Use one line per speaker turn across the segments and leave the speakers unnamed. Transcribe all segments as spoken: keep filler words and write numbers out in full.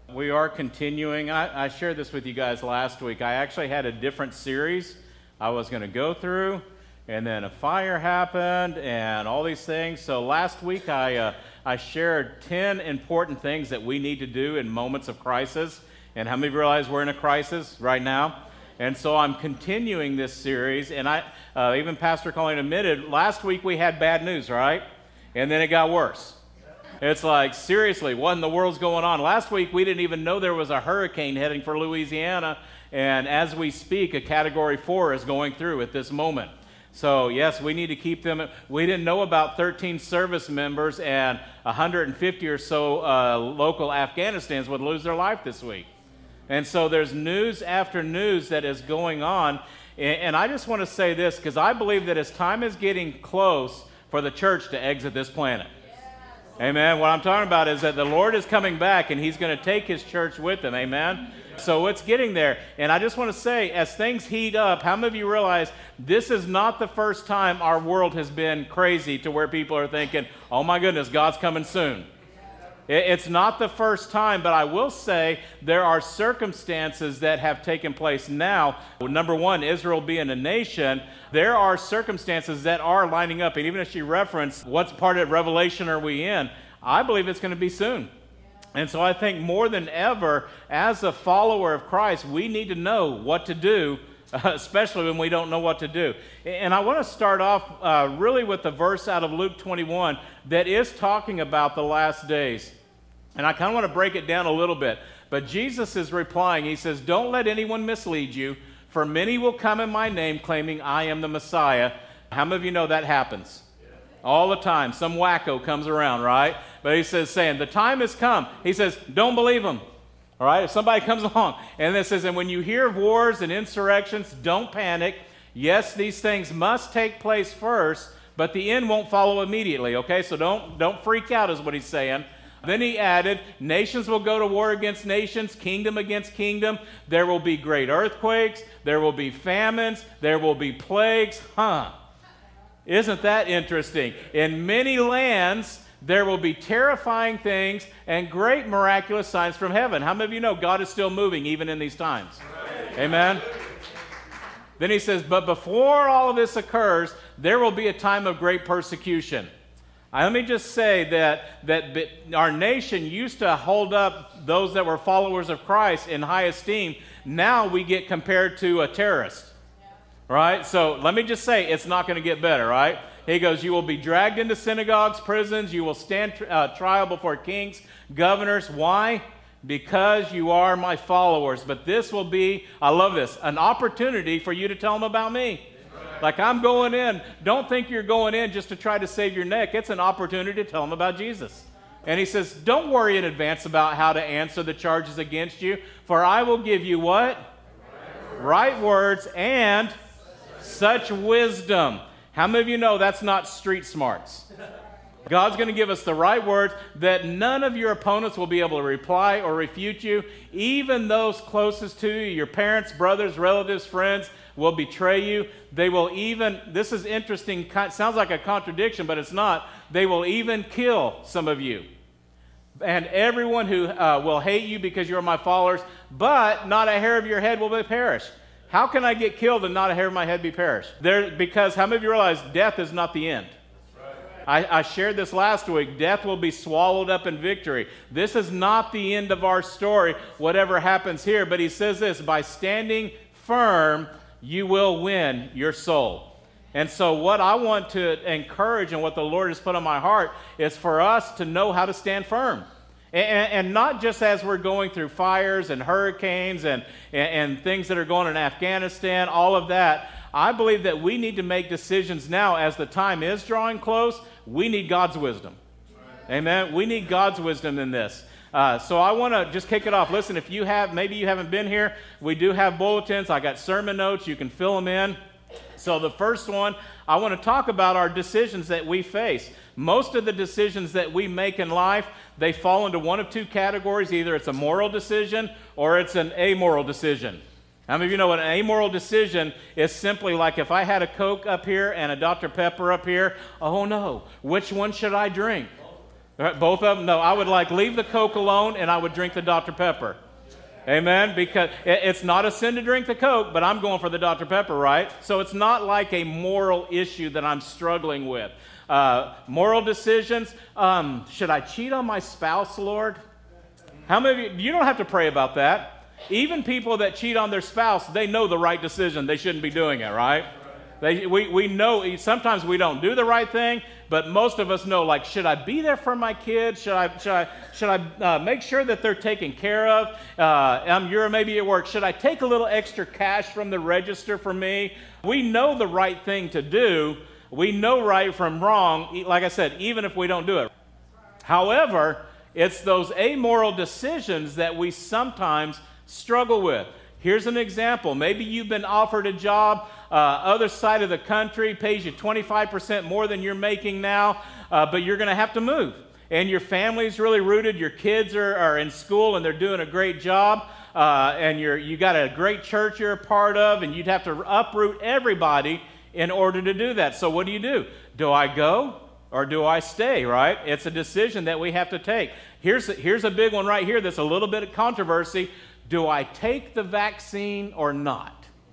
We are continuing. I, I shared this with you guys last week. I actually had a different series I was going to go through, and then a fire happened and all these things. So last week I, uh, I shared ten important things that we need to do in moments of crisis. And how many of you realize we're in a crisis right now? And so I'm continuing this series, and I uh, even Pastor Colleen admitted, last week we had bad news, right? And then it got worse. It's like, seriously, what in the world's going on? Last week, we didn't even know there was a hurricane heading for Louisiana, and as we speak, a Category four is going through at this moment. So, yes, we need to keep them. We didn't know about thirteen service members, and one hundred fifty or so uh, local Afghanistans would lose their life this week. And so there's news after news that is going on, and, and I just want to say this, because I believe that as time is getting close for the church to exit this planet. Amen. What I'm talking about is that the Lord is coming back and He's going to take His church with Him. Amen. So it's getting there. And I just want to say, as things heat up, how many of you realize this is not the first time our world has been crazy to where people are thinking, oh my goodness, God's coming soon. It's not the first time, but I will say there are circumstances that have taken place now. Number one, Israel being a nation, there are circumstances that are lining up. And even as she referenced, what part of Revelation are we in? I believe it's going to be soon. And so I think more than ever, as a follower of Christ, we need to know what to do, especially when we don't know what to do. And I want to start off uh, really with the verse out of Luke twenty-one that is talking about the last days. And I kind of want to break it down a little bit. But Jesus is replying. He says, don't let anyone mislead you, for many will come in my name claiming I am the Messiah. How many of you know that happens? Yeah. All the time. Some wacko comes around, right? But he says, saying, the time has come. He says, don't believe him. All right? If somebody comes along. And it says, and when you hear of wars and insurrections, don't panic. Yes, these things must take place first, but the end won't follow immediately. Okay? So don't, don't freak out is what he's saying. Then he added, nations will go to war against nations, kingdom against kingdom. There will be great earthquakes. There will be famines. There will be plagues. Huh. Isn't that interesting? In many lands, there will be terrifying things and great miraculous signs from heaven. How many of you know God is still moving even in these times? Right. Amen? Then he says, but before all of this occurs, there will be a time of great persecution. Let me just say that, that our nation used to hold up those that were followers of Christ in high esteem. Now we get compared to a terrorist, yeah. Right? So let me just say it's not going to get better, right? He goes, you will be dragged into synagogues, prisons. You will stand uh, trial before kings, governors. Why? Because you are my followers. But this will be, I love this, an opportunity for you to tell them about me. Like I'm going in, don't think you're going in just to try to save your neck. It's an opportunity to tell them about Jesus. And he says, don't worry in advance about how to answer the charges against you, for I will give you what? Right words, right words and such wisdom. How many of you know that's not street smarts? God's going to give us the right words that none of your opponents will be able to reply or refute you. Even those closest to you, your parents, brothers, relatives, friends, will betray you. They will even, this is interesting, sounds like a contradiction, but it's not. They will even kill some of you. And everyone who uh, will hate you because you're my followers, but not a hair of your head will be perished. How can I get killed and not a hair of my head be perished? There, because how many of you realize death is not the end? I, I shared this last week. Death will be swallowed up in victory. This is not the end of our story, whatever happens here. But he says this, by standing firm, you will win your soul. And so what I want to encourage and what the Lord has put on my heart is for us to know how to stand firm. And, and not just as we're going through fires and hurricanes and, and, and things that are going on in Afghanistan, all of that. I believe that we need to make decisions now as the time is drawing close. We need God's wisdom. Right. Amen. We need God's wisdom in this. Uh, so I want to just kick it off. Listen, if you have, maybe you haven't been here, we do have bulletins. I got sermon notes. You can fill them in. So the first one, I want to talk about our decisions that we face. Most of the decisions that we make in life, they fall into one of two categories. Either it's a moral decision or it's an amoral decision. How many of you know what an amoral decision is? Simply like if I had a Coke up here and a Doctor Pepper up here, oh no, which one should I drink? Right, both of them? No, I would like leave the Coke alone and I would drink the Doctor Pepper. Amen? Because it's not a sin to drink the Coke, but I'm going for the Doctor Pepper, right? So it's not like a moral issue that I'm struggling with. Uh, moral decisions, um, should I cheat on my spouse, Lord? How many of you, you don't have to pray about that. Even people that cheat on their spouse, they know the right decision. They shouldn't be doing it, right? They, we, we know, sometimes we don't do the right thing, but most of us know, like, should I be there for my kids? Should I, should I, should I uh, make sure that they're taken care of? Uh, um, you're maybe at work. Should I take a little extra cash from the register for me? We know the right thing to do. We know right from wrong, like I said, even if we don't do it. However, it's those amoral decisions that we sometimes struggle with. Here's an example. Maybe you've been offered a job, uh, other side of the country, pays you twenty-five percent more than you're making now, uh, but you're going to have to move. And your family's really rooted. Your kids are, are in school and they're doing a great job. Uh, and you're, you got a great church you're a part of, and you'd have to uproot everybody in order to do that. So what do you do? Do I go or do I stay, right? It's a decision that we have to take. Here's a, here's a big one right here that's a little bit of controversy. Do I take the vaccine or not?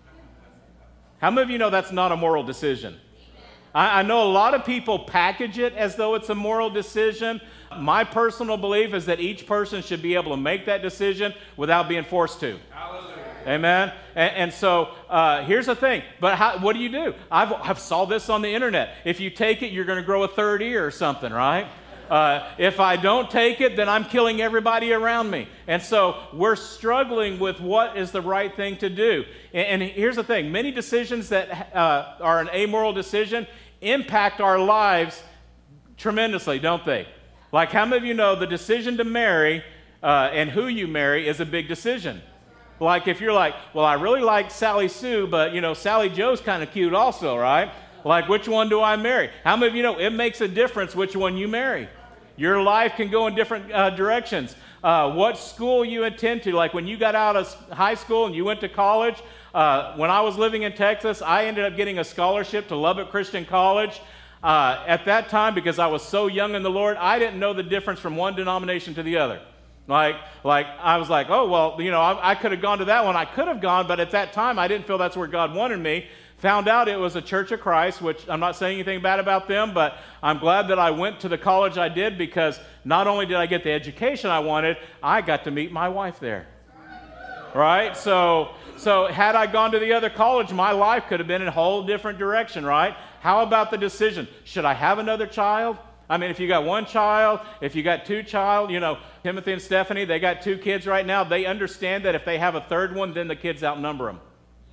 How many of you know that's not a moral decision? I, I know a lot of people package it as though it's a moral decision. My personal belief is that each person should be able to make that decision without being forced to. Hallelujah. Amen? And, and so uh, here's the thing. But how, what do you do? I've, I've saw this on the internet. If you take it, you're going to grow a third ear or something, right? Uh, if I don't take it, then I'm killing everybody around me. And so we're struggling with what is the right thing to do. And, and here's the thing. Many decisions that uh, are an amoral decision impact our lives tremendously, don't they? Like, how many of you know the decision to marry uh, and who you marry is a big decision? Like, if you're like, well, I really like Sally Sue, but, you know, Sally Joe's kind of cute also, right? Like, which one do I marry? How many of you know it makes a difference which one you marry? Your life can go in different uh, directions. Uh, what school you attend to, like when you got out of high school and you went to college. Uh, when I was living in Texas, I ended up getting a scholarship to Lubbock Christian College. Uh, at that time, because I was so young in the Lord, I didn't know the difference from one denomination to the other. Like, like I was like, oh, well, you know, I, I could have gone to that one. I could have gone, but at that time, I didn't feel that's where God wanted me. Found out it was a Church of Christ, which I'm not saying anything bad about them, but I'm glad that I went to the college I did, because not only did I get the education I wanted, I got to meet my wife there. Right? So, so had I gone to the other college, my life could have been in a whole different direction, right? How about the decision? Should I have another child? I mean, if you got one child, if you got two child, you know, Timothy and Stephanie, they got two kids right now. They understand that if they have a third one, then the kids outnumber them.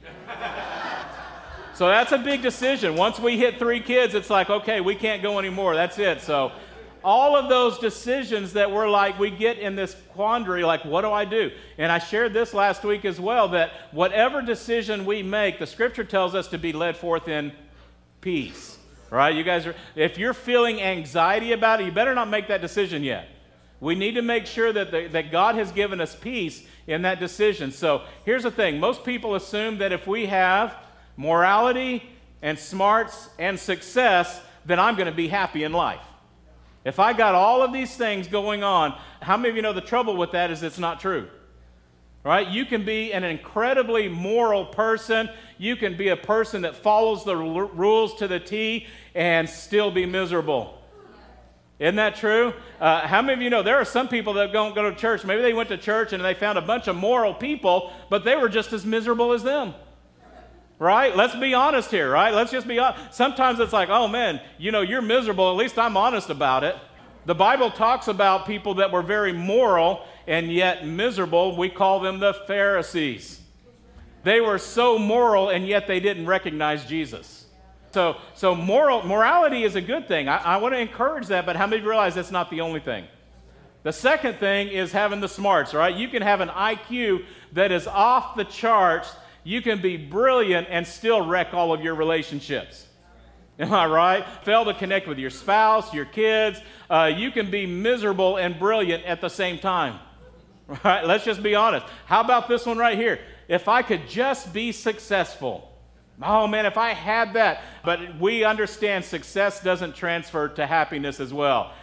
So that's a big decision. Once we hit three kids, it's like, okay, we can't go anymore. That's it. So all of those decisions that we're like, we get in this quandary, like, what do I do? And I shared this last week as well, that whatever decision we make, the scripture tells us to be led forth in peace. Right? You guys are, if you're feeling anxiety about it, you better not make that decision yet. We need to make sure that, the, that God has given us peace in that decision. So here's the thing. Most people assume that if we have morality and smarts and success, then I'm going to be happy in life. If I got all of these things going on, how many of you know the trouble with that is it's not true? Right? You can be an incredibly moral person. You can be a person that follows the l- rules to the T and still be miserable. Isn't that true? Uh, how many of you know there are some people that don't go to church? Maybe they went to church and they found a bunch of moral people, but they were just as miserable as them. Right? Let's be honest here, right? Let's just be honest. Sometimes it's like, oh man, you know, you're miserable. At least I'm honest about it. The Bible talks about people that were very moral and yet miserable. We call them the Pharisees. They were so moral and yet they didn't recognize Jesus. So, so moral morality is a good thing. I, I want to encourage that, but how many of you realize that's not the only thing? The second thing is having the smarts, right? You can have an I Q that is off the charts. You can be brilliant and still wreck all of your relationships. Am I right? Fail to connect with your spouse, your kids. Uh, you can be miserable and brilliant at the same time. Right? Let's just be honest. How about this one right here? If I could just be successful. Oh man, if I had that. But we understand success doesn't transfer to happiness as well.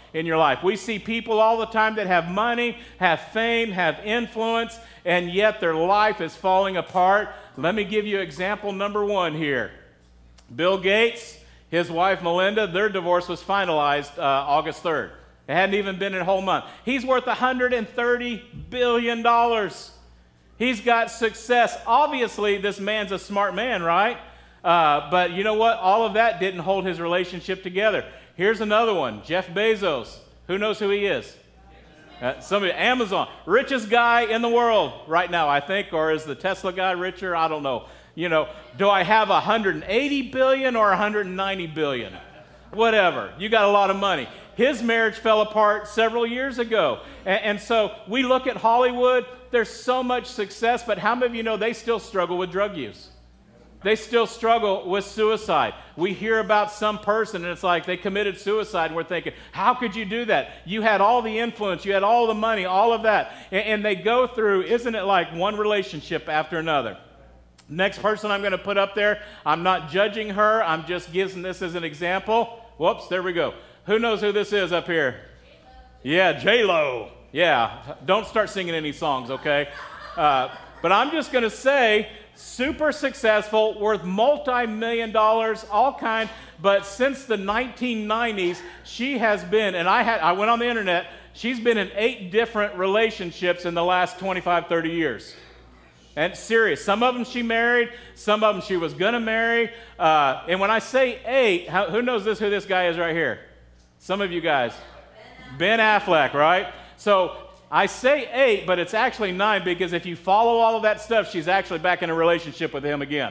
in your life. We see people all the time that have money, have fame, have influence, and yet their life is falling apart. Let me give you example number one here. Bill Gates, his wife Melinda, their divorce was finalized uh, August third. It hadn't even been a whole month. He's worth one hundred thirty billion dollars. He's got success. Obviously, this man's a smart man, right? Uh, but you know what? All of that didn't hold his relationship together. Here's another one, Jeff Bezos. Who knows who he is? Uh, somebody, Amazon, richest guy in the world right now, I think, or is the Tesla guy richer? I don't know. You know, do I have one hundred eighty billion or one hundred ninety billion? Whatever. You got a lot of money. His marriage fell apart several years ago. And, and so we look at Hollywood, there's so much success, but how many of you know they still struggle with drug use? They still struggle with suicide. We hear about some person and it's like they committed suicide and we're thinking, how could you do that? You had all the influence, you had all the money, all of that. And, and they go through, isn't it like one relationship after another? Next person I'm going to put up there, I'm not judging her, I'm just giving this as an example. Whoops, there we go. Who knows who this is up here? Yeah, J-Lo. Yeah, don't start singing any songs, okay? Uh, but I'm just going to say, super successful, worth multi-million dollars, all kind. But since the nineteen nineties, she has been, and I had, I went on the internet, she's been in eight different relationships in the last twenty-five, thirty years. And serious. Some of them she married, some of them she was going to marry. Uh, and when I say eight, how, who knows this? Who this guy is right here? Some of you guys. Ben Affleck, right? So I say eight, but it's actually nine because if you follow all of that stuff, she's actually back in a relationship with him again.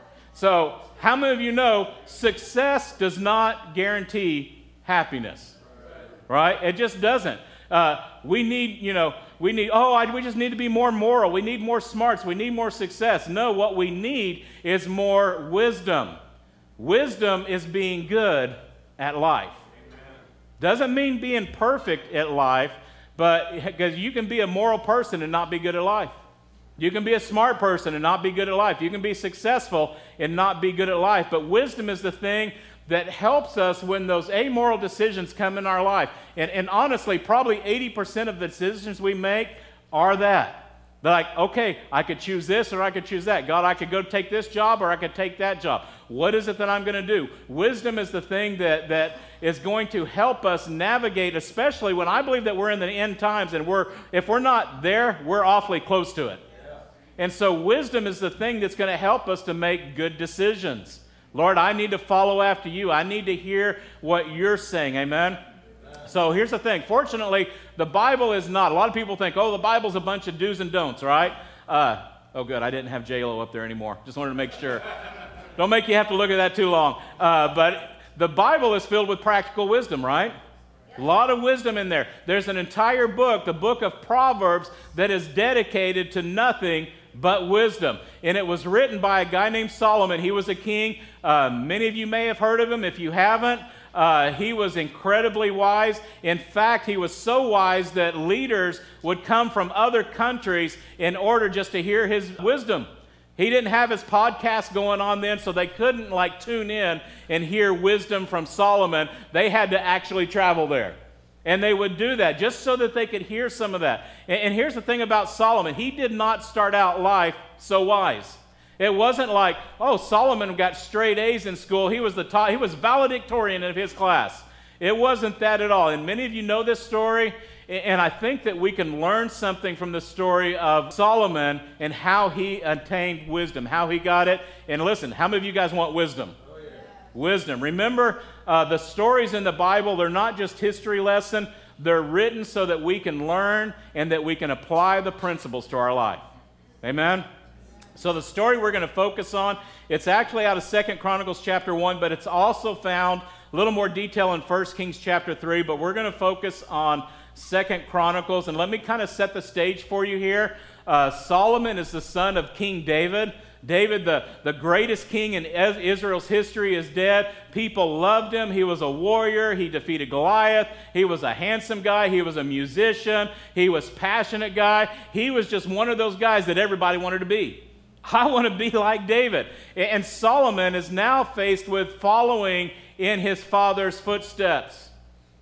So how many of you know success does not guarantee happiness? Right? It just doesn't. Uh, we need, you know, we need, oh, I, we just need to be more moral. We need more smarts. We need more success. No, what we need is more wisdom. Wisdom is being good at life. Doesn't mean being perfect at life, but because you can be a moral person and not be good at life. You can be a smart person and not be good at life. You can be successful and not be good at life. But wisdom is the thing that helps us when those amoral decisions come in our life. And, and honestly, probably eighty percent of the decisions we make are that. They're like, okay, I could choose this or I could choose that. God, I could go take this job or I could take that job. What is it that I'm going to do? Wisdom is the thing that, that is going to help us navigate, especially when I believe that we're in the end times and we're, if we're not there, we're awfully close to it. Yeah. And so wisdom is the thing that's going to help us to make good decisions. Lord, I need to follow after you. I need to hear what you're saying. Amen? So here's the thing. Fortunately, the Bible is not. A lot of people think, oh, the Bible's a bunch of do's and don'ts, right? Uh, oh, good. I didn't have J-Lo up there anymore. Just wanted to make sure. Don't make you have to look at that too long. Uh, but the Bible is filled with practical wisdom, right? A lot of wisdom in there. There's an entire book, the book of Proverbs, that is dedicated to nothing but wisdom. And it was written by a guy named Solomon. He was a king. Uh, many of you may have heard of him. If you haven't, uh, he was incredibly wise. In fact, he was so wise that leaders would come from other countries in order just to hear his wisdom. He didn't have his podcast going on then, so they couldn't like tune in and hear wisdom from Solomon. They had to actually travel there. And they would do that just so that they could hear some of that. And, and here's the thing about Solomon. He did not start out life so wise. It wasn't like, oh, Solomon got straight A's in school. He was the top, he was valedictorian of his class. It wasn't that at all. And many of you know this story. And I think that we can learn something from the story of Solomon and how he attained wisdom, how he got it. And listen, how many of you guys want wisdom? Oh, yeah. Wisdom. Remember, uh, the stories in the Bible, they're not just history lesson. They're written so that we can learn and that we can apply the principles to our life. Amen? So the story we're going to focus on, it's actually out of Second Chronicles chapter one, but it's also found a little more detail in First Kings chapter three, but we're going to focus on Second Chronicles. And let me kind of set the stage for you here. Uh, Solomon is the son of King David. David, the, the greatest king in Israel's history, is dead. People loved him. He was a warrior. He defeated Goliath. He was a handsome guy. He was a musician. He was a passionate guy. He was just one of those guys that everybody wanted to be. I want to be like David. And Solomon is now faced with following in his father's footsteps.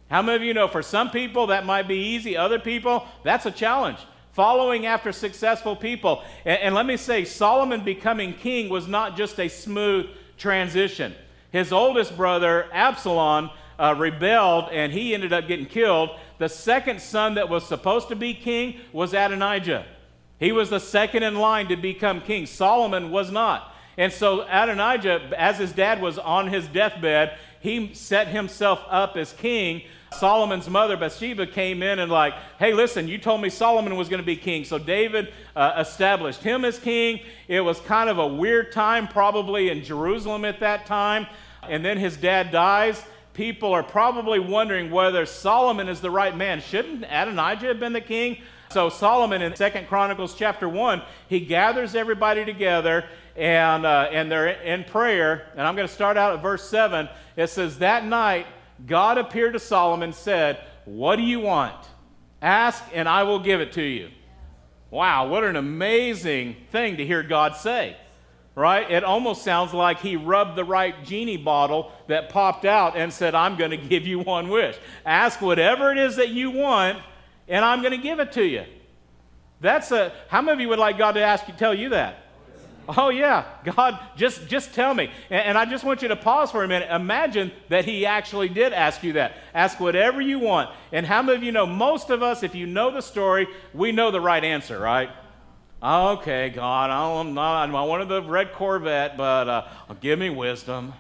How many of you know for some people that might be easy, other people, that's a challenge. Following after successful people. And, and let me say, Solomon becoming king was not just a smooth transition. His oldest brother, Absalom, uh, rebelled, and he ended up getting killed. The second son that was supposed to be king was Adonijah. He was the second in line to become king. Solomon was not. And so Adonijah, as his dad was on his deathbed, he set himself up as king. Solomon's mother, Bathsheba, came in and like, hey, listen, you told me Solomon was going to be king. So David uh, established him as king. It was kind of a weird time probably in Jerusalem at that time. And then his dad dies. People are probably wondering whether Solomon is the right man. Shouldn't Adonijah have been the king? So Solomon in Second Chronicles chapter one, he gathers everybody together and, uh, and they're in prayer. And I'm going to start out at verse seven. It says, that night God appeared to Solomon and said, what do you want? Ask and I will give it to you. Wow, what an amazing thing to hear God say. Right? It almost sounds like he rubbed the right genie bottle that popped out and said, I'm going to give you one wish. Ask whatever it is that you want, and I'm going to give it to you. That's a, how many of you would like God to ask you, tell you that? Oh yeah, God, just, just tell me. And, and I just want you to pause for a minute. Imagine that he actually did ask you that. Ask whatever you want. And how many of you know, most of us, if you know the story, we know the right answer, right? Okay, God, I'm not, I wanted the red Corvette, but uh, give me wisdom.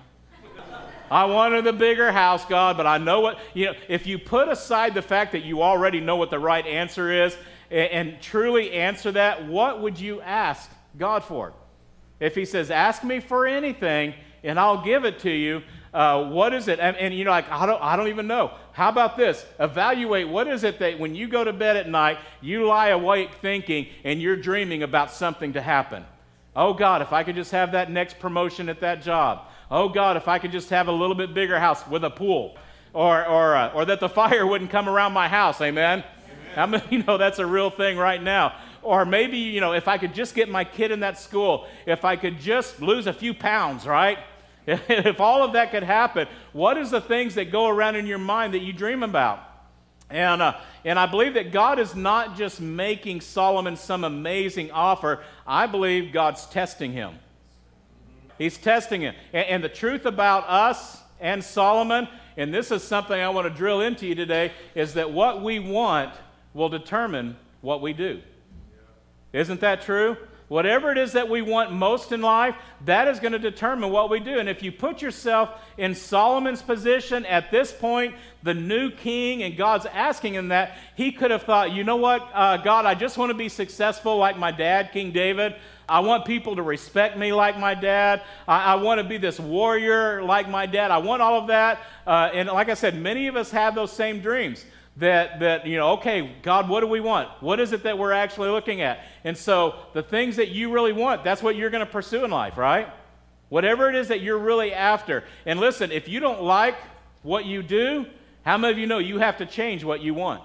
I wanted the bigger house, God, but I know what, you know, if you put aside the fact that you already know what the right answer is and, and truly answer that, what would you ask God for? If he says, ask me for anything and I'll give it to you, uh, what is it? And, and you know, like, I don't, I don't even know. How about this? Evaluate what is it that when you go to bed at night, you lie awake thinking and you're dreaming about something to happen. Oh God, if I could just have that next promotion at that job. Oh God, if I could just have a little bit bigger house with a pool. Or, or, uh, or that the fire wouldn't come around my house, amen? Amen. How many you know that's a real thing right now? Or maybe, you know, if I could just get my kid in that school, if I could just lose a few pounds, right? If all of that could happen, what is the things that go around in your mind that you dream about? And, uh, and I believe that God is not just making Solomon some amazing offer. I believe God's testing him. He's testing him. And, and the truth about us and Solomon, and this is something I want to drill into you today, is that what we want will determine what we do. Isn't that true? Whatever it is that we want most in life, that is going to determine what we do. And if you put yourself in Solomon's position at this point, the new king, and God's asking him that, he could have thought, you know what, uh, God, I just want to be successful like my dad, King David. I want people to respect me like my dad. I, I want to be this warrior like my dad. I want all of that. Uh, and like I said, many of us have those same dreams. That, that, you know, okay, God, what do we want? What is it that we're actually looking at? And so the things that you really want, that's what you're going to pursue in life, right? Whatever it is that you're really after. And listen, if you don't like what you do, how many of you know you have to change what you want?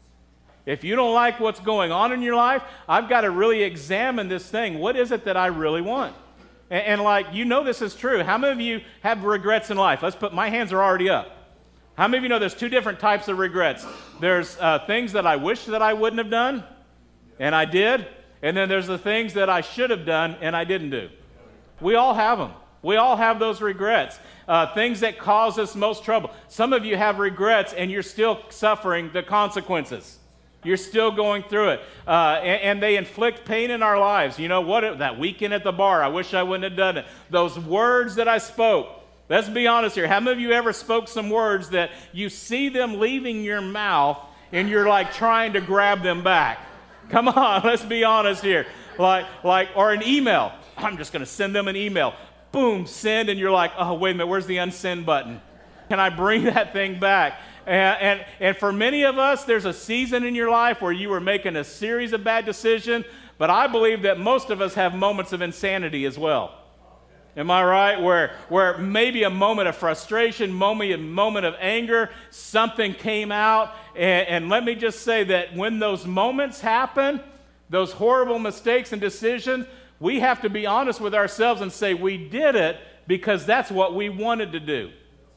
If you don't like what's going on in your life, I've got to really examine this thing. What is it that I really want? And, and like, you know this is true. How many of you have regrets in life? Let's put, my hands are already up. How many of you know there's two different types of regrets? There's uh, things that I wish that I wouldn't have done, and I did. And then there's the things that I should have done, and I didn't do. We all have them. We all have those regrets. Uh, things that cause us most trouble. Some of you have regrets, and you're still suffering the consequences. You're still going through it. Uh, and, and they inflict pain in our lives. You know what? That weekend at the bar, I wish I wouldn't have done it. Those words that I spoke. Let's be honest here. How many of you ever spoke some words that you see them leaving your mouth and you're like trying to grab them back? Come on, let's be honest here. Like, like, or an email. I'm just going to send them an email. Boom, send, and you're like, oh, wait a minute, where's the unsend button? Can I bring that thing back? And, and, and for many of us, there's a season in your life where you were making a series of bad decisions, but I believe that most of us have moments of insanity as well. Am I right? Where, where maybe a moment of frustration, moment, a moment of anger, something came out. And, and let me just say that when those moments happen, those horrible mistakes and decisions, we have to be honest with ourselves and say we did it because that's what we wanted to do.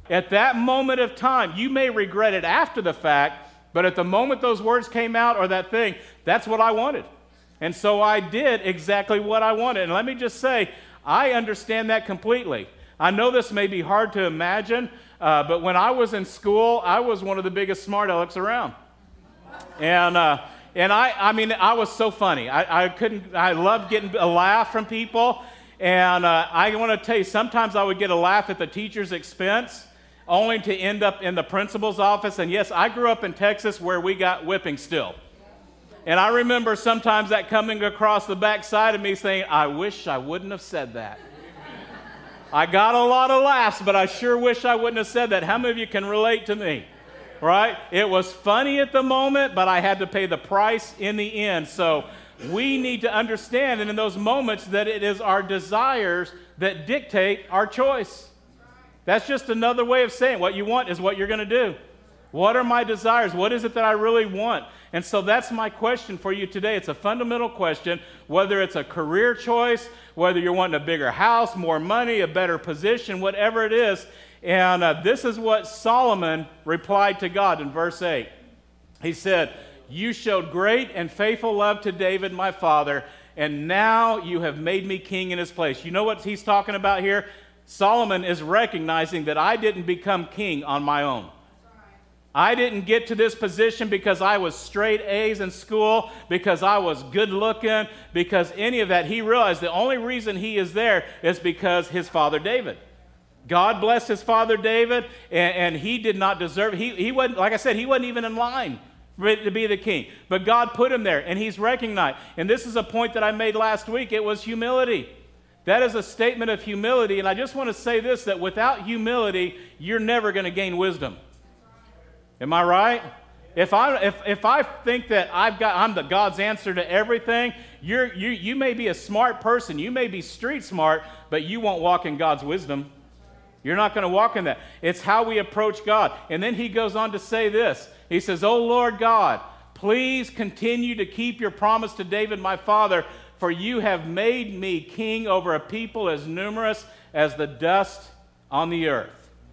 At that moment of time, you may regret it after the fact, but at the moment those words came out or that thing, that's what I wanted. And so I did exactly what I wanted. And let me just say, I understand that completely. I know this may be hard to imagine, uh, but when I was in school, I was one of the biggest smart alecks around. And uh, and I, I mean, I was so funny. I, I couldn't, I loved getting a laugh from people. And uh, I want to tell you, sometimes I would get a laugh at the teacher's expense, only to end up in the principal's office. And yes, I grew up in Texas where we got whipping still. And I remember sometimes that coming across the backside of me saying, I wish I wouldn't have said that. I got a lot of laughs, but I sure wish I wouldn't have said that. How many of you can relate to me? Right? It was funny at the moment, but I had to pay the price in the end. So we need to understand, and in those moments, that it is our desires that dictate our choice. That's just another way of saying what you want is what you're going to do. What are my desires? What is it that I really want? And so that's my question for you today. It's a fundamental question, whether it's a career choice, whether you're wanting a bigger house, more money, a better position, whatever it is. And uh, this is what Solomon replied to God in verse eight. He said, you showed great and faithful love to David, my father, and now you have made me king in his place. You know what he's talking about here? Solomon is recognizing that I didn't become king on my own. I didn't get to this position because I was straight A's in school, because I was good looking, because any of that. He realized the only reason he is there is because his father David. God blessed his father David, and, and he did not deserve it. He, he wasn't, like I said, he wasn't even in line to be the king. But God put him there, and he's recognized. And this is a point that I made last week. It was humility. That is a statement of humility. And I just want to say this, that without humility, you're never going to gain wisdom. Am I right? If I if if I think that I've got I'm the God's answer to everything, you're you you may be a smart person, you may be street smart, but you won't walk in God's wisdom. You're not going to walk in that. It's how we approach God. And then he goes on to say this. He says, "Oh Lord God, please continue to keep your promise to David my father, for you have made me king over a people as numerous as the dust on the earth."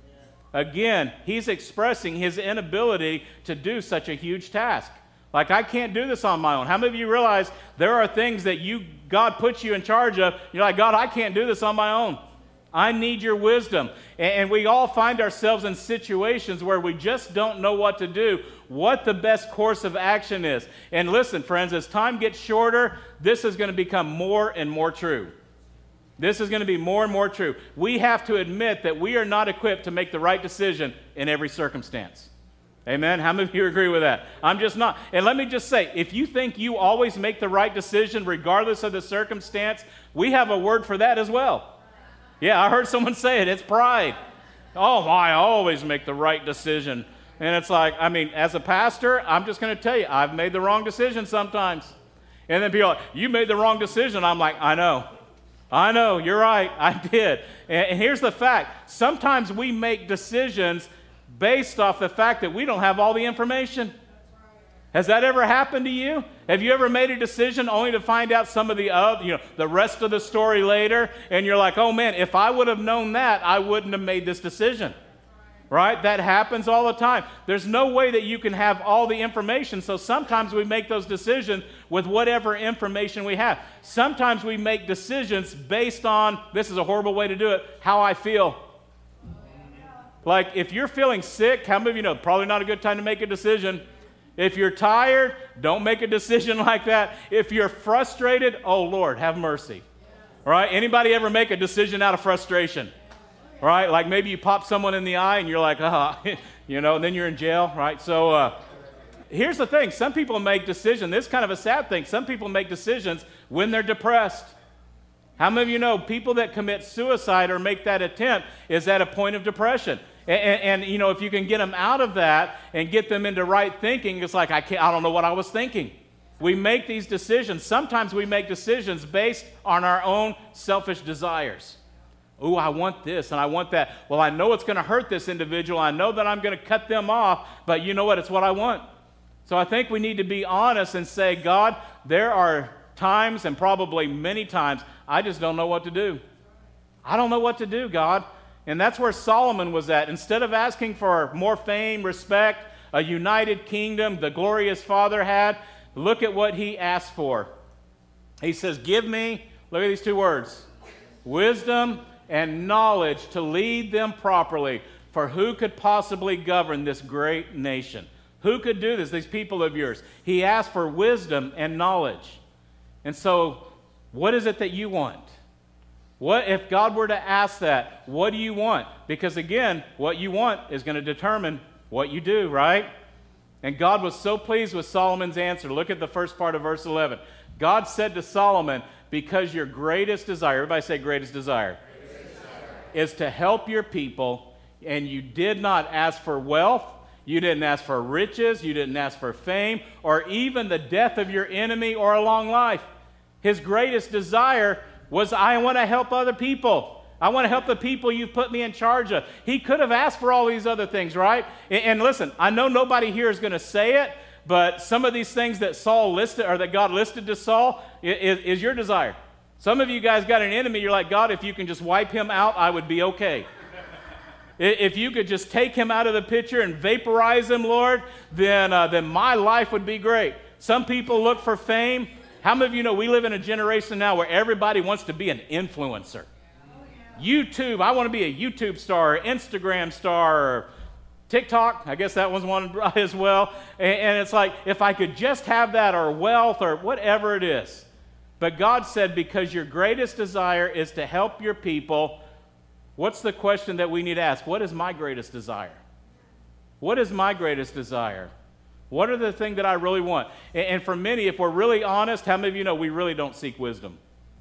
Again, he's expressing his inability to do such a huge task. Like, I can't do this on my own. How many of you realize there are things that you God puts you in charge of? You're like, God, I can't do this on my own. I need your wisdom. And, and we all find ourselves in situations where we just don't know what to do, what the best course of action is. And listen, friends, as time gets shorter, this is going to become more and more true. This is going to be more and more true. We have to admit that we are not equipped to make the right decision in every circumstance. Amen? How many of you agree with that? I'm just not. And let me just say, if you think you always make the right decision regardless of the circumstance, we have a word for that as well. Yeah, I heard someone say it. It's pride. Oh, I always make the right decision. And it's like, I mean, as a pastor, I'm just going to tell you, I've made the wrong decision sometimes. And then people are like, you made the wrong decision. I'm like, I know. I know, you're right, I did. And here's the fact. Sometimes we make decisions based off the fact that we don't have all the information. Has that ever happened to you? Have you ever made a decision only to find out some of the other, you know, the rest of the story later, and you're like, oh man, if I would have known that, I wouldn't have made this decision. Right? That happens all the time. There's no way that you can have all the information, so sometimes we make those decisions with whatever information we have. Sometimes we make decisions based on, this is a horrible way to do it, how I feel. Like, if you're feeling sick, how many of you know, probably not a good time to make a decision. If you're tired, don't make a decision like that. If you're frustrated, oh Lord, have mercy. All right? Anybody ever make a decision out of frustration? Right? Like maybe you pop someone in the eye and you're like, uh, you know, and then you're in jail, right? So uh, here's the thing. Some people make decisions. This is kind of a sad thing. Some people make decisions when they're depressed. How many of you know people that commit suicide or make that attempt is at a point of depression? And, and, and you know, if you can get them out of that and get them into right thinking, it's like, I can't, I don't know what I was thinking. We make these decisions. Sometimes we make decisions based on our own selfish desires. Oh, I want this and I want that. Well, I know it's going to hurt this individual. I know that I'm going to cut them off, but you know what? It's what I want. So I think we need to be honest and say, God, there are times and probably many times I just don't know what to do. I don't know what to do, God. And that's where Solomon was at. Instead of asking for more fame, respect, a united kingdom the glorious father had, look at what he asked for. He says, give me, look at these two words, wisdom and knowledge to lead them properly. For who could possibly govern this great nation? Who could do this, these people of yours? He asked for wisdom and knowledge. And so, what is it that you want? What if God were to ask that, what do you want? Because again, what you want is going to determine what you do, right? And God was so pleased with Solomon's answer. Look at the first part of verse eleven. God said to Solomon, because your greatest desire, everybody say greatest desire, greatest desire, is to help your people, and you did not ask for wealth, you didn't ask for riches, you didn't ask for fame, or even the death of your enemy or a long life. His greatest desire was, I want to help other people. I want to help the people you've put me in charge of. He could have asked for all these other things, right? And, and listen, I know nobody here is going to say it, but some of these things that Saul listed, or that God listed to Saul, is, is your desire. Some of you guys got an enemy, you're like, God, if you can just wipe him out, I would be okay. If you could just take him out of the picture and vaporize him, Lord, then, uh, then my life would be great. Some people look for fame. How many of you know we live in a generation now where everybody wants to be an influencer? YouTube, I want to be a YouTube star, or Instagram star, or TikTok, I guess that was one as well. And, and it's like, if I could just have that, or wealth, or whatever it is. But God said, because your greatest desire is to help your people, what's the question that we need to ask? What is my greatest desire? What is my greatest desire? What are the things that I really want? And, and for many, if we're really honest, how many of you know we really don't seek wisdom?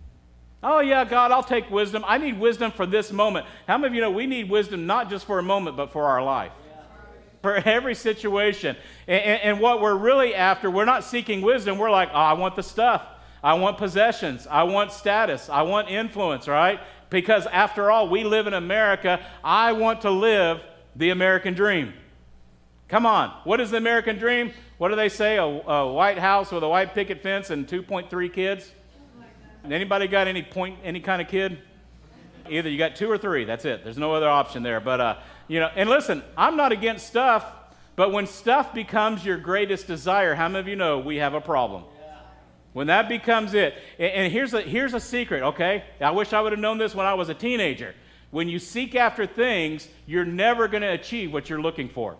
Oh yeah, God, I'll take wisdom. I need wisdom for this moment. How many of you know we need wisdom not just for a moment, but for our life? For every situation. And, and, and what we're really after, we're not seeking wisdom. We're like, oh, I want the stuff. I want possessions. I want status. I want influence, right? Because after all, we live in America. I want to live the American dream. Come on. What is the American dream? What do they say? A, a white house with a white picket fence and two point three kids? Anybody got any point, any kind of kid? Either you got two or three. That's it. There's no other option there. But, uh, you know, and listen, I'm not against stuff, but when stuff becomes your greatest desire, how many of you know we have a problem? When that becomes it, and here's a, here's a secret, okay? I wish I would have known this when I was a teenager. When you seek after things, you're never going to achieve what you're looking for.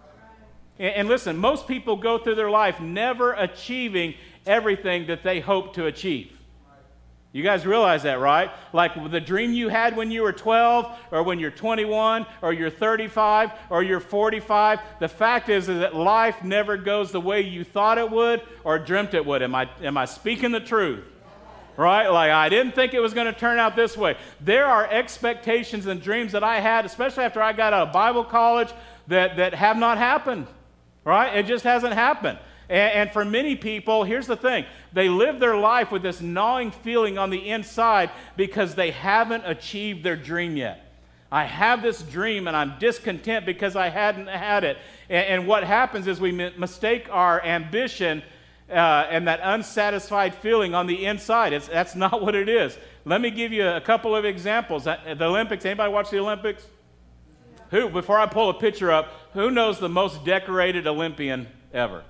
And, and listen, most people go through their life never achieving everything that they hope to achieve. You guys realize that, right? Like the dream you had when you were twelve, or when you're twenty-one, or you're thirty-five, or you're forty-five. The fact is, is that life never goes the way you thought it would or dreamt it would. Am I, am I speaking the truth? Right? Like, I didn't think it was going to turn out this way. There are expectations and dreams that I had, especially after I got out of Bible college, that, that have not happened. Right? It just hasn't happened. And for many people, here's the thing. They live their life with this gnawing feeling on the inside because they haven't achieved their dream yet. I have this dream and I'm discontent because I hadn't had it. And what happens is we mistake our ambition uh, and that unsatisfied feeling on the inside. It's, that's not what it is. Let me give you a couple of examples. The Olympics, anybody watch the Olympics? Who, before I pull a picture up, who knows the most decorated Olympian ever?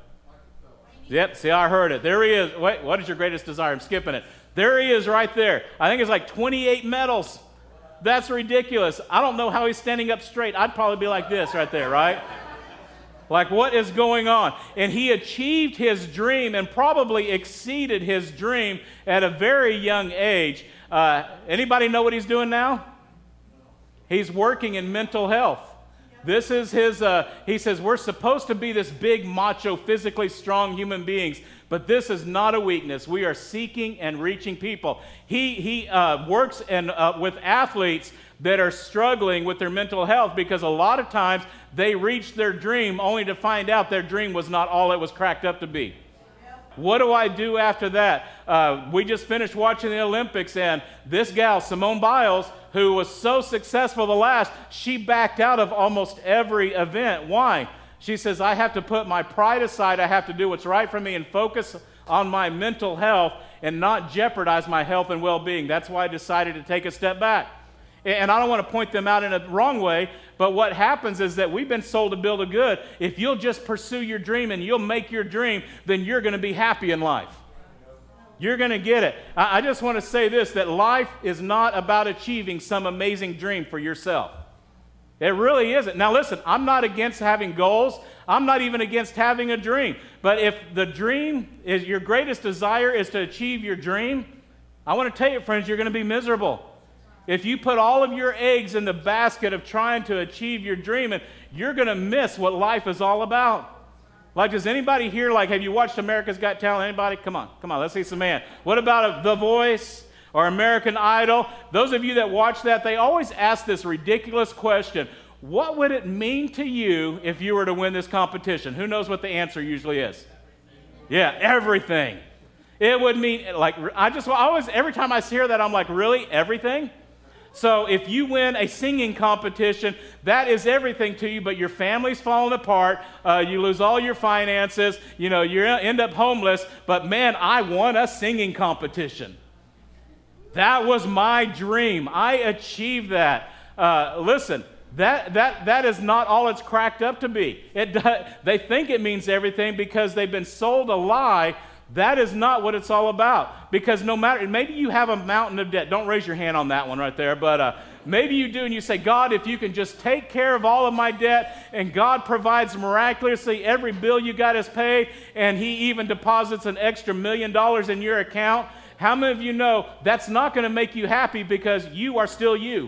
Yep, see, I heard it. There he is. Wait, what is your greatest desire? I'm skipping it. There he is right there. I think it's like twenty-eight medals. That's ridiculous. I don't know how he's standing up straight. I'd probably be like this right there, right? Like, what is going on? And he achieved his dream and probably exceeded his dream at a very young age. Uh, anybody know what he's doing now? He's working in mental health. This is his, uh, he says, we're supposed to be this big, macho, physically strong human beings, but this is not a weakness. We are seeking and reaching people. He, he uh, works in, uh, with athletes that are struggling with their mental health because a lot of times they reach their dream only to find out their dream was not all it was cracked up to be. What do I do after that? Uh, we just finished watching the Olympics, and this gal, Simone Biles, who was so successful the last, she backed out of almost every event. Why? She says, I have to put my pride aside. I have to do what's right for me and focus on my mental health and not jeopardize my health and well-being. That's why I decided to take a step back. And I don't want to point them out in a wrong way, but what happens is that we've been sold a bill of good. If you'll just pursue your dream and you'll make your dream, then you're going to be happy in life. You're going to get it. I just want to say this, that life is not about achieving some amazing dream for yourself. It really isn't. Now listen, I'm not against having goals. I'm not even against having a dream. But if the dream is your greatest desire is to achieve your dream, I want to tell you, friends, you're going to be miserable. If you put all of your eggs in the basket of trying to achieve your dream, and you're going to miss what life is all about. Like, does anybody here, like, have you watched America's Got Talent? Anybody? Come on, come on, let's see some man. What about The Voice or American Idol? Those of you that watch that, they always ask this ridiculous question. What would it mean to you if you were to win this competition? Who knows what the answer usually is? Yeah, everything. It would mean, like, I just I always, every time I hear that, I'm like, really? Everything? So if you win a singing competition, that is everything to you, but your family's falling apart, uh, you lose all your finances, you know, you end up homeless, but man, I won a singing competition. That was my dream. I achieved that. Uh, listen, that, that, that is not all it's cracked up to be. It, they think it means everything because they've been sold a lie. That is not what it's all about. Because no matter, maybe you have a mountain of debt. Don't raise your hand on that one right there. But uh, maybe you do and you say, God, if you can just take care of all of my debt, and God provides miraculously, every bill you got is paid, and He even deposits an extra million dollars in your account. How many of you know that's not going to make you happy because you are still you?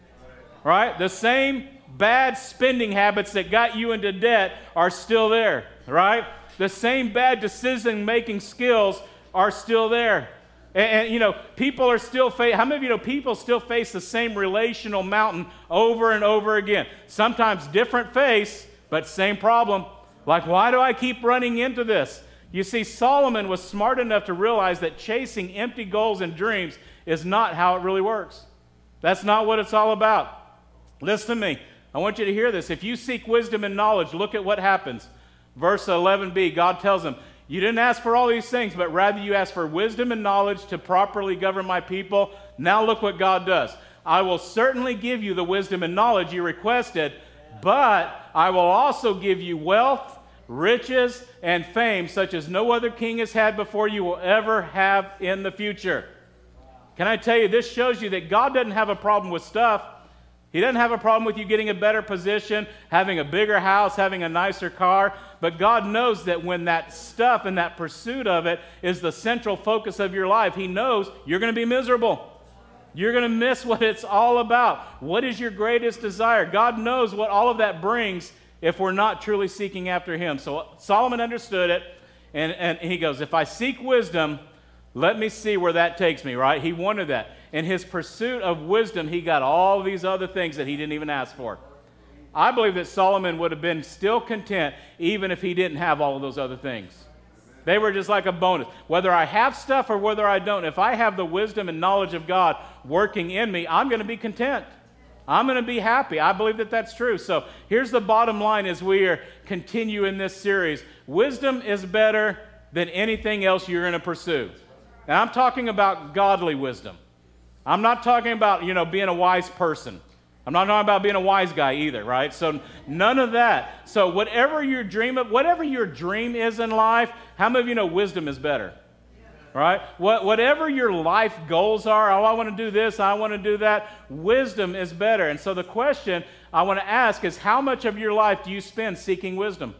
Right? The same bad spending habits that got you into debt are still there. Right? The same bad decision-making skills are still there. And, and you know, people are still face. How many of you know people still face the same relational mountain over and over again? Sometimes different face, but same problem. Like, why do I keep running into this? You see, Solomon was smart enough to realize that chasing empty goals and dreams is not how it really works. That's not what it's all about. Listen to me. I want you to hear this. If you seek wisdom and knowledge, look at what happens. Verse eleven b, God tells him, you didn't ask for all these things, but rather you asked for wisdom and knowledge to properly govern my people. Now look what God does. I will certainly give you the wisdom and knowledge you requested, but I will also give you wealth, riches, and fame, such as no other king has had before you will ever have in the future. Can I tell you, this shows you that God doesn't have a problem with stuff. He doesn't have a problem with you getting a better position, having a bigger house, having a nicer car. But God knows that when that stuff and that pursuit of it is the central focus of your life, He knows you're going to be miserable. You're going to miss what it's all about. What is your greatest desire? God knows what all of that brings if we're not truly seeking after Him. So Solomon understood it, and, and he goes, if I seek wisdom, let me see where that takes me, right? He wanted that. In his pursuit of wisdom, he got all these other things that he didn't even ask for. I believe that Solomon would have been still content even if he didn't have all of those other things. They were just like a bonus. Whether I have stuff or whether I don't, if I have the wisdom and knowledge of God working in me, I'm going to be content. I'm going to be happy. I believe that that's true. So here's the bottom line as we are continue in this series. Wisdom is better than anything else you're going to pursue. And I'm talking about godly wisdom. I'm not talking about, you know, being a wise person. I'm not talking about being a wise guy either, right? So none of that. So whatever your dream of, whatever your dream is in life, how many of you know wisdom is better? Right? What, whatever your life goals are, oh, I want to do this, I want to do that, wisdom is better. And so the question I want to ask is, how much of your life do you spend seeking wisdom?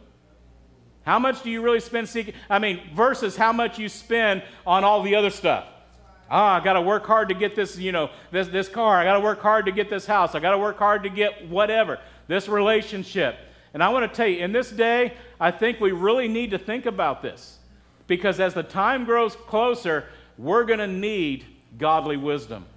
How much do you really spend seeking, I mean, versus how much you spend on all the other stuff? Ah, I got to work hard to get this, you know, this, this car. I got to work hard to get this house. I got to work hard to get whatever, this relationship. And I want to tell you, in this day, I think we really need to think about this. Because as the time grows closer, we're going to need godly wisdom.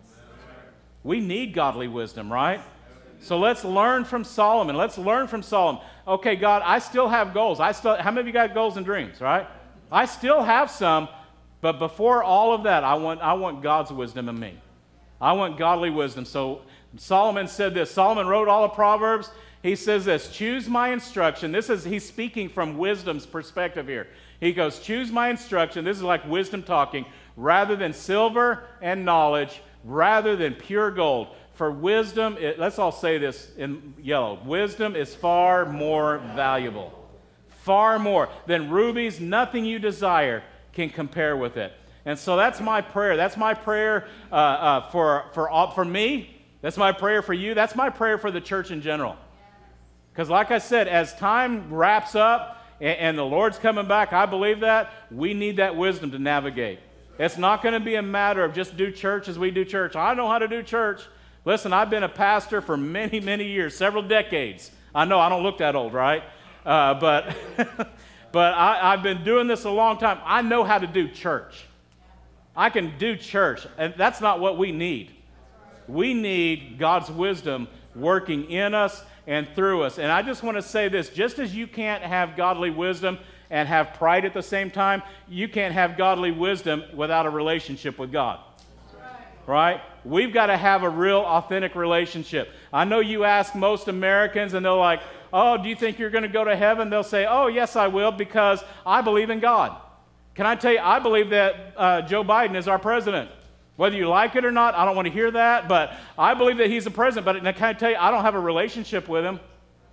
We need godly wisdom, right? So let's learn from Solomon. Let's learn from Solomon. Okay, God, I still have goals. I still, how many of you got goals and dreams, right? I still have some. But before all of that, I want, I want God's wisdom in me. I want godly wisdom. So Solomon said this. Solomon wrote all the Proverbs. He says this, choose my instruction. This is, he's speaking from wisdom's perspective here. He goes, choose my instruction. This is like wisdom talking. Rather than silver and knowledge, rather than pure gold. for wisdom, it, let's all say this in yellow. Wisdom is far more valuable. Far more than rubies. Nothing you desire can compare with it. And so that's my prayer. That's my prayer uh, uh, for, for, all, for me. That's my prayer for you. That's my prayer for the church in general. Because like I said, as time wraps up and, and the Lord's coming back, I believe that, we need that wisdom to navigate. It's not going to be a matter of just do church as we do church. I know how to do church. Listen, I've been a pastor for many, many years, several decades. I know I don't look that old, right? Uh, but but I, I've been doing this a long time. I know how to do church. I can do church, and that's not what we need. We need God's wisdom working in us and through us. And I just want to say this, just as you can't have godly wisdom and have pride at the same time, you can't have godly wisdom without a relationship with God. Right? We've got to have a real authentic relationship. I know you ask most Americans and they're like, oh, do you think you're going to go to heaven? They'll say, oh, yes, I will, because I believe in God. Can I tell you, I believe that uh, Joe Biden is our president. Whether you like it or not, I don't want to hear that, but I believe that he's the president. But can I tell you, I don't have a relationship with him.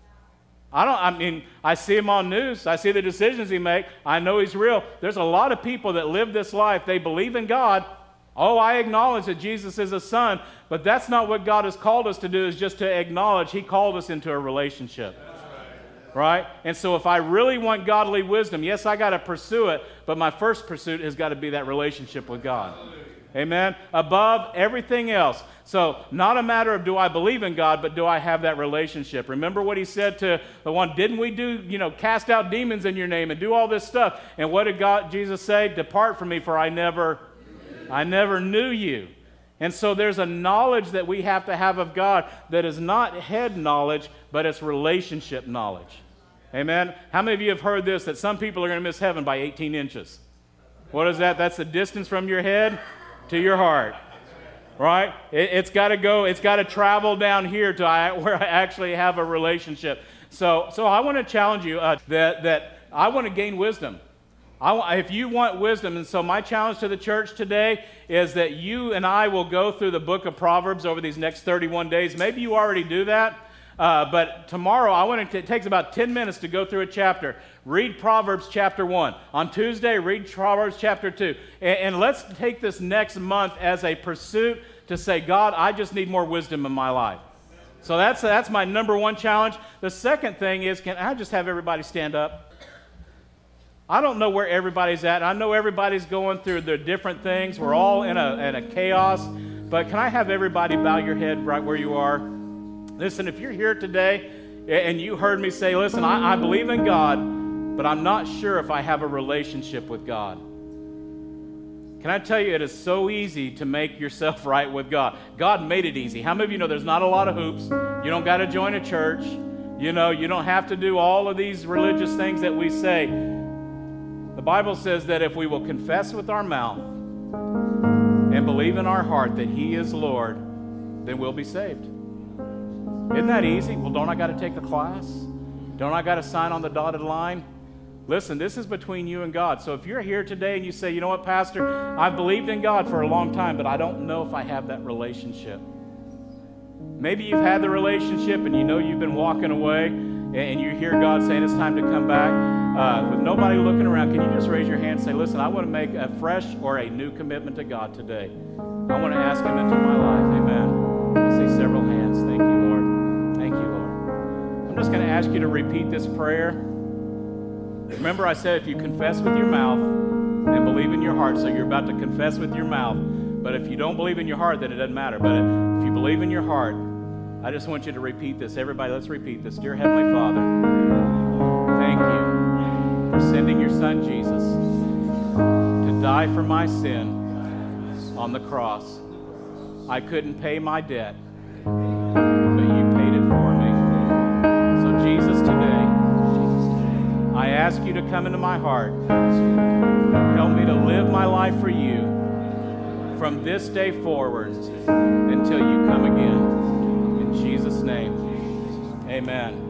I don't, I mean, I see him on news. I see the decisions he makes. I know he's real. There's a lot of people that live this life. They believe in God. Oh, I acknowledge that Jesus is a son, but that's not what God has called us to do, is just to acknowledge He called us into a relationship. Right. right? And so if I really want godly wisdom, yes, I got to pursue it, but my first pursuit has got to be that relationship with God. Amen? Above everything else. So not a matter of do I believe in God, but do I have that relationship? Remember what He said to the one, didn't we do, you know, cast out demons in your name and do all this stuff? And what did God, Jesus say? Depart from me, for I never... I never knew you. And so there's a knowledge that we have to have of God that is not head knowledge, but it's relationship knowledge. Amen? How many of you have heard this, that some people are going to miss heaven by eighteen inches? What is that? That's the distance from your head to your heart. Right? It, it's got to go, it's got to travel down here to I, where I actually have a relationship. So, so I want to challenge you uh, that, that I want to gain wisdom. I, if you want wisdom, and so my challenge to the church today is that you and I will go through the book of Proverbs over these next thirty-one days. Maybe you already do that, uh, but tomorrow I want to, it takes about ten minutes to go through a chapter. Read Proverbs chapter one. On Tuesday, read Proverbs chapter two. And, and let's take this next month as a pursuit to say, God, I just need more wisdom in my life. So that's, that's my number one challenge. The second thing is, can I just have everybody stand up? I don't know where everybody's at. I know everybody's going through their different things. We're all in a, in a chaos. But can I have everybody bow your head right where you are? Listen, if you're here today and you heard me say, listen, I, I believe in God, but I'm not sure if I have a relationship with God. Can I tell you, it is so easy to make yourself right with God. God made it easy. How many of you know there's not a lot of hoops? You don't got to join a church. You know, you don't have to do all of these religious things that we say. The Bible says that if we will confess with our mouth and believe in our heart that He is Lord, then we'll be saved. Isn't that easy? Well, don't I got to take a class? Don't I got to sign on the dotted line? Listen, this is between you and God. So if you're here today and you say, you know what, Pastor, I've believed in God for a long time, but I don't know if I have that relationship. Maybe you've had the relationship and you know you've been walking away and you hear God saying it's time to come back. Uh, with nobody looking around, can you just raise your hand and say, listen, I want to make a fresh or a new commitment to God today. I want to ask Him into my life. Amen. I see several hands. Thank you, Lord. Thank you, Lord. I'm just going to ask you to repeat this prayer. Remember I said if you confess with your mouth and believe in your heart, so you're about to confess with your mouth, but if you don't believe in your heart, then it doesn't matter. But if you believe in your heart, I just want you to repeat this. Everybody, let's repeat this. Dear Heavenly Father, thank you for sending your Son, Jesus, to die for my sin on the cross. I couldn't pay my debt, but you paid it for me. So Jesus, today, I ask you to come into my heart. Help me to live my life for you from this day forward until you come again. In Jesus' name, amen.